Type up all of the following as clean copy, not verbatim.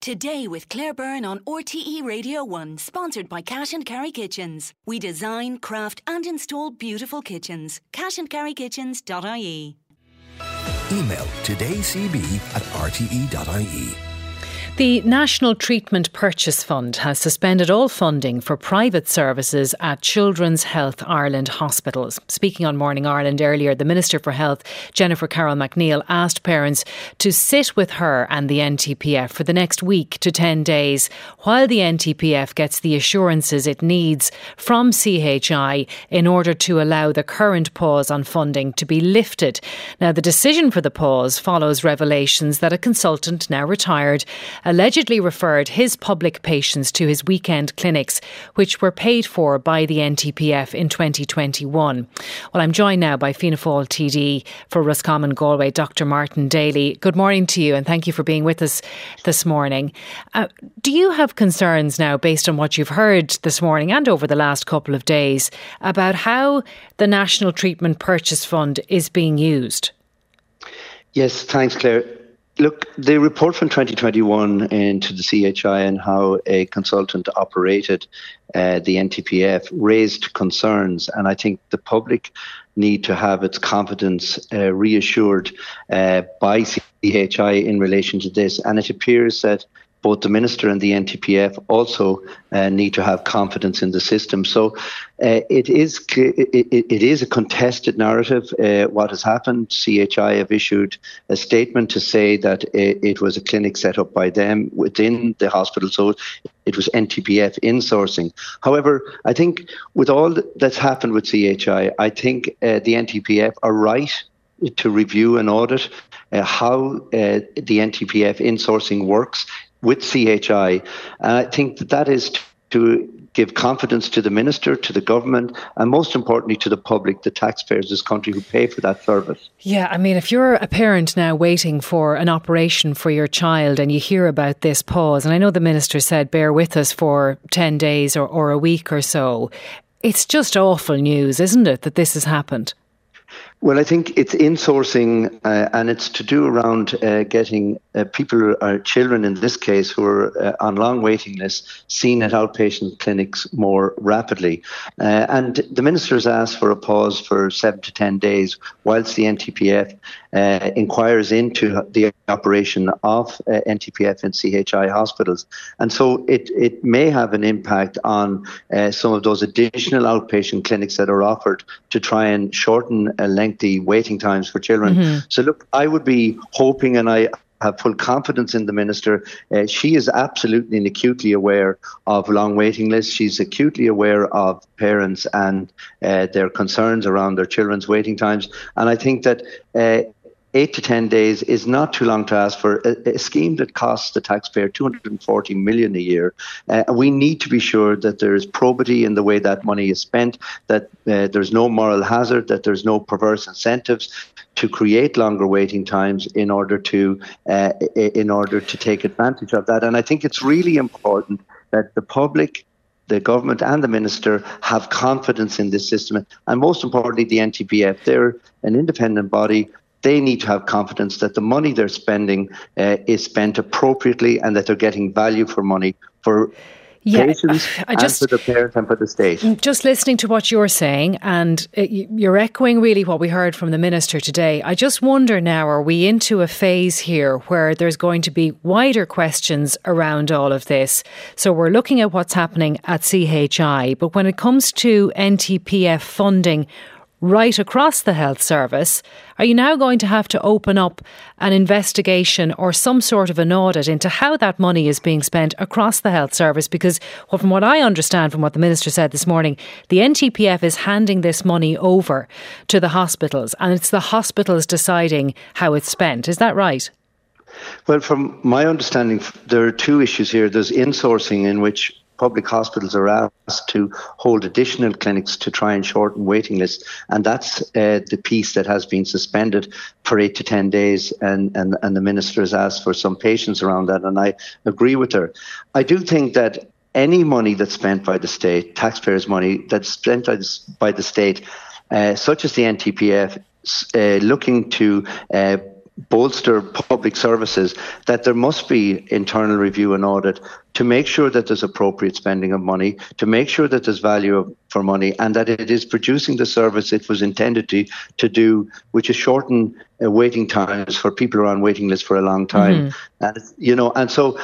Today with Claire Byrne on RTE Radio 1, sponsored by Cash and Carry Kitchens. We design, craft and install beautiful kitchens. cashandcarrykitchens.ie. Email todaycb@rte.ie. The National Treatment Purchase Fund has suspended all funding for private services at Children's Health Ireland hospitals. Speaking on Morning Ireland earlier, the Minister for Health, Jennifer Carroll MacNeill, asked parents to sit with her and the NTPF for the next week to 10 days while the NTPF gets the assurances it needs from CHI in order to allow the current pause on funding to be lifted. Now, the decision for the pause follows revelations that a consultant, now retired, allegedly referred his public patients to his weekend clinics, which were paid for by the NTPF in 2021. Well, I'm joined now by Fianna Fáil TD for Roscommon Galway, Dr. Martin Daly. Good morning to you and thank you for being with us this morning. Do you have concerns now, based on what you've heard this morning and over the last couple of days, about how the National Treatment Purchase Fund is being used? Yes, thanks, Claire. Look, the report from 2021 into the CHI and how a consultant operated the NTPF raised concerns, and I think the public need to have its confidence reassured by CHI in relation to this. And it appears that both the Minister and the NTPF also need to have confidence in the system. So it is a contested narrative, what has happened. CHI have issued a statement to say that it was a clinic set up by them within the hospital, so it was NTPF insourcing. However, I think with all that's happened with CHI, I think the NTPF are right to review and audit how the NTPF insourcing works with CHI. And I think that is to give confidence to the Minister, to the government, and most importantly to the public, the taxpayers of this country who pay for that service. Yeah, I mean, if you're a parent now waiting for an operation for your child and you hear about this pause, and I know the Minister said bear with us for 10 days or a week or so, it's just awful news, isn't it, that this has happened? Well, I think it's insourcing and it's to do around getting people, or children in this case, who are on long waiting lists seen at outpatient clinics more rapidly. And the Minister has asked for a pause for 7 to 10 days whilst the NTPF inquires into the operation of NTPF in CHI hospitals. And so it may have an impact on some of those additional outpatient clinics that are offered to try and shorten lengthy waiting times for children. Mm-hmm. So look, I would be hoping, and I have full confidence in the Minister. She is absolutely and acutely aware of long waiting lists. She's acutely aware of parents and their concerns around their children's waiting times. And I think that 8 to 10 days is not too long to ask for a scheme that costs the taxpayer $240 million a year. We need to be sure that there is probity in the way that money is spent, that there's no moral hazard, that there's no perverse incentives to create longer waiting times in order to take advantage of that. And I think it's really important that the public, the government and the Minister have confidence in this system. And most importantly, the NTPF, they're an independent body. They need to have confidence that the money they're spending is spent appropriately and that they're getting value for money for patients and for the parents and for the state. Just listening to what you're saying, and you're echoing really what we heard from the Minister today. I just wonder now, are we into a phase here where there's going to be wider questions around all of this? So we're looking at what's happening at CHI, but when it comes to NTPF funding right across the health service, are you now going to have to open up an investigation or some sort of an audit into how that money is being spent across the health service? Because from what I understand from what the Minister said this morning, the NTPF is handing this money over to the hospitals and it's the hospitals deciding how it's spent. Is that right? Well, from my understanding, there are two issues here. There's insourcing, in which public hospitals are asked to hold additional clinics to try and shorten waiting lists. And that's the piece that has been suspended for 8 to 10 days. And the Minister has asked for some patience around that. And I agree with her. I do think that any money that's spent by the state, taxpayers' money that's spent by the state, such as the NTPF, looking to bolster public services, that there must be internal review and audit to make sure that there's appropriate spending of money, to make sure that there's value for money, and that it is producing the service it was intended to do, which is shorten waiting times for people who are on waiting lists for a long time. And so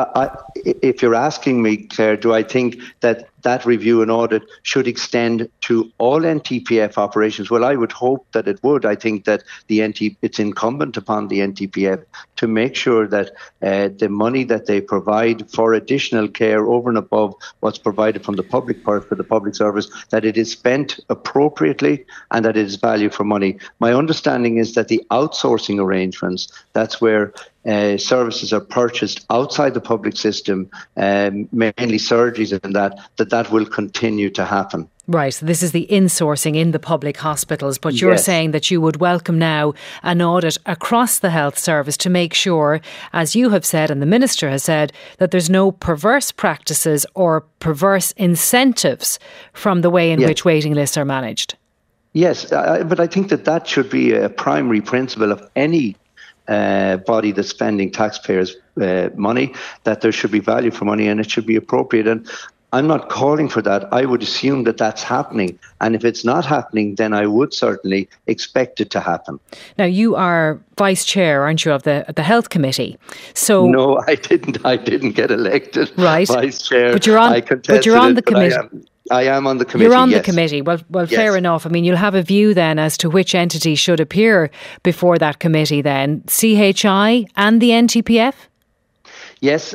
if you're asking me, Claire, do I think that review and audit should extend to all NTPF operations? Well, I would hope that it would. I think that it's incumbent upon the NTPF to make sure that the money that they provide for additional care over and above what's provided from the public purse for the public service, that it is spent appropriately and that it is value for money. My understanding is that the outsourcing arrangements, that's where services are purchased outside the public system, mainly surgeries and that will continue to happen. Right, so this is the insourcing in the public hospitals, but you're saying that you would welcome now an audit across the health service to make sure, as you have said and the Minister has said, that there's no perverse practices or perverse incentives from the way in which waiting lists are managed. Yes, but I think that should be a primary principle of any body that's spending taxpayers' money, that there should be value for money and it should be appropriate. And I'm not calling for that. I would assume that that's happening. And if it's not happening, then I would certainly expect it to happen. Now, you are Vice Chair, aren't you, of the Health Committee? So no, I didn't get elected Vice Chair. But you're on the committee. I am on the committee. You're on the committee. Well, yes. Fair enough. I mean, you'll have a view then as to which entity should appear before that committee then, CHI and the NTPF? Yes,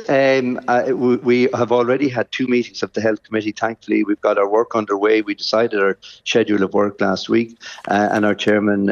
we have already had 2 meetings of the Health Committee. Thankfully, we've got our work underway. We decided our schedule of work last week, and our chairman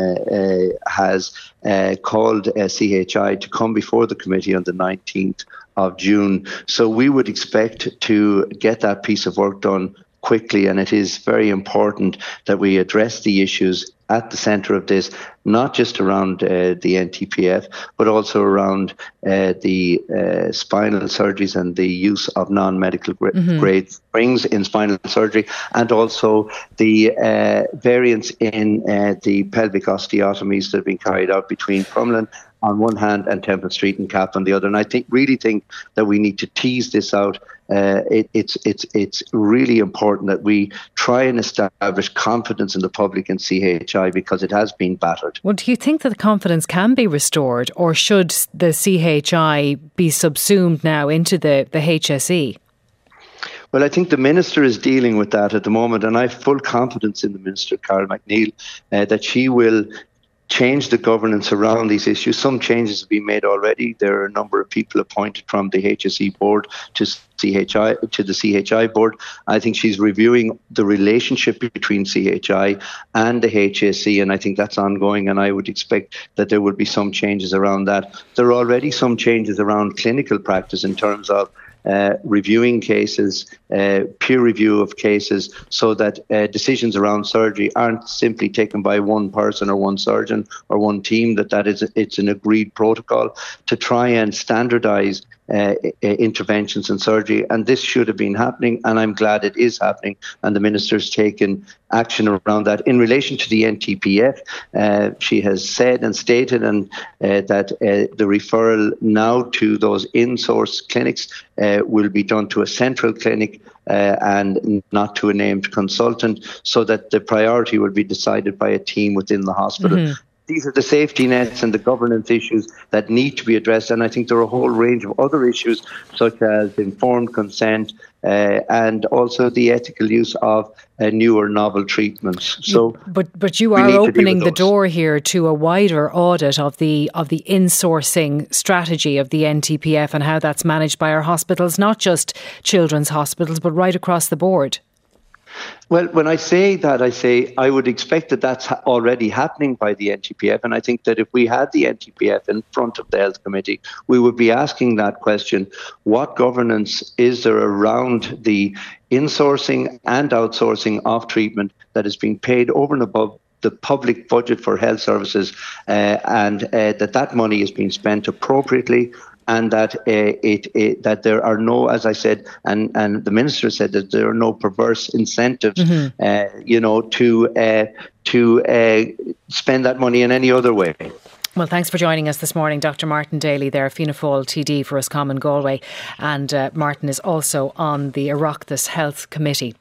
has called CHI to come before the committee on the 19th of June. So we would expect to get that piece of work done quickly, and it is very important that we address the issues at the centre of this, not just around the NTPF, but also around the spinal surgeries and the use of non-medical grade springs in spinal surgery, and also the variance in the pelvic osteotomies that have been carried out between Crumlin on one hand and Temple Street and Cap on the other. And I really think that we need to tease this out. It's really important that we try and establish confidence in the public in CHI, because it has been battered. Well, do you think that the confidence can be restored, or should the CHI be subsumed now into the HSE? Well, I think the Minister is dealing with that at the moment, and I have full confidence in the Minister, Carol McNeill, that she will change the governance around these issues. Some changes have been made already. There are a number of people appointed from the HSE board to the CHI board. I think she's reviewing the relationship between CHI and the HSE, and I think that's ongoing, and I would expect that there would be some changes around that. There are already some changes around clinical practice in terms of reviewing cases, peer review of cases, so that decisions around surgery aren't simply taken by one person or one surgeon or one team, it's an agreed protocol to try and standardise interventions in surgery. And this should have been happening, and I'm glad it is happening, and the Minister's taken action around that. In relation to the NTPF, she has said and stated that the referral now to those in-source clinics will be done to a central clinic and not to a named consultant, so that the priority will be decided by a team within the hospital. These are the safety nets and the governance issues that need to be addressed. And I think there are a whole range of other issues, such as informed consent and also the ethical use of newer novel treatments. So, but you are opening the door here to a wider audit of the insourcing strategy of the NTPF and how that's managed by our hospitals, not just children's hospitals, but right across the board. Well, when I say that, I say I would expect that that's already happening by the NTPF. And I think that if we had the NTPF in front of the Health Committee, we would be asking that question: what governance is there around the insourcing and outsourcing of treatment that is being paid over and above the public budget for health services, and that money is being spent appropriately, and that that there are no, as I said, and the Minister said, that there are no perverse incentives, to spend that money in any other way. Well, thanks for joining us this morning, Dr. Martin Daly there, Fianna Fáil TD for Roscommon Galway, and Martin is also on the Oireachtas Health Committee.